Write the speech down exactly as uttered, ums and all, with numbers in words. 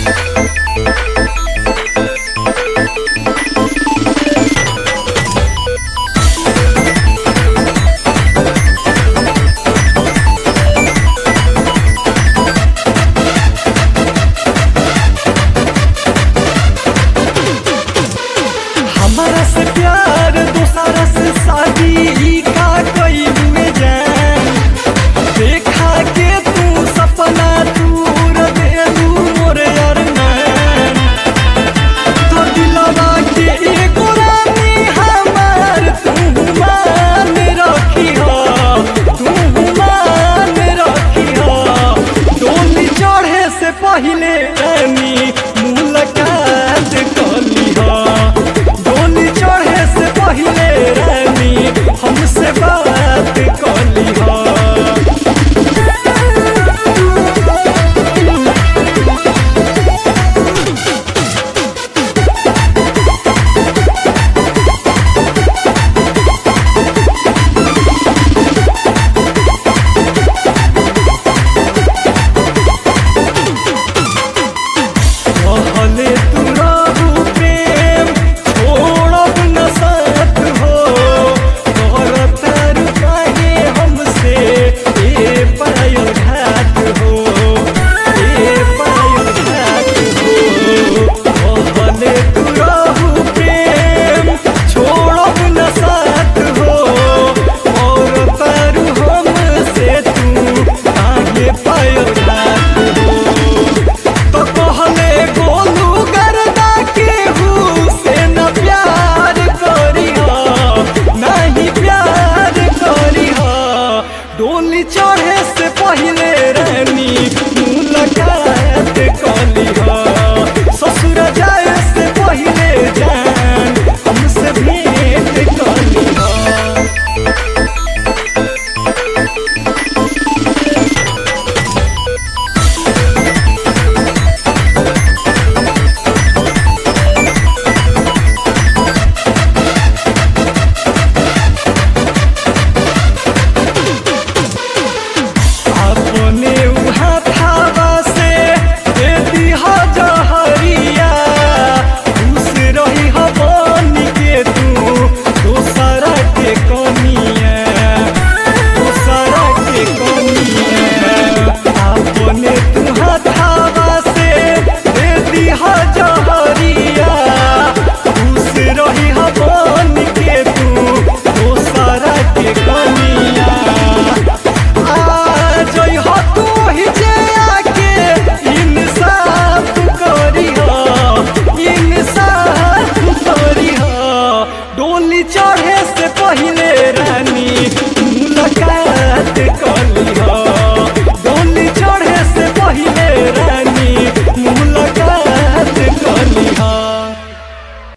हमारा से प्यार दूसरा से शादी ई का कइलुए जान। देखा के तू सपना दूर देलू मोर अरमान। तो दिलवा के एगो रानी हमार तू मान रखी हो, तू मान रखी हो। डोली चढ़े से पहिले रानी मुलाकात कली हो। डोली चढ़े से पहिले रानी हमसे बात कली हो। कहले तू रहू प्रेम छोड़ब न साथ हो। कहतर काहे हमसे ए पायल घाट हो, ए पायल घाट हो। कहले तू रहू प्रेम छोड़ब न साथ हो। कहतर हमसे तू काहे पायल घाट हो। तो कहले गोलू गर्दा केहू से न प्यार करी हो, नहीं प्यार करी हो। डोली चढ़े से पहिले रानी मुलाकात कली हो। ससुर जाए से पहिले जान हमसे भेंट कली हो। अपने उहाँ थावा से दे दिहा जहरिया। खुश रही हो बन के तू दोसरा के कनिया, दोसरा के कनिया। अपने तुहाँ थावा से दे दिहा जहरिया। खुश रही हो बन के तू दोसरा के कनिया। जय हो तू ही जे आके इंसाफ करी हो, इंसाफ करी हो। डोली चढ़े से पहिले रानी मुलाकात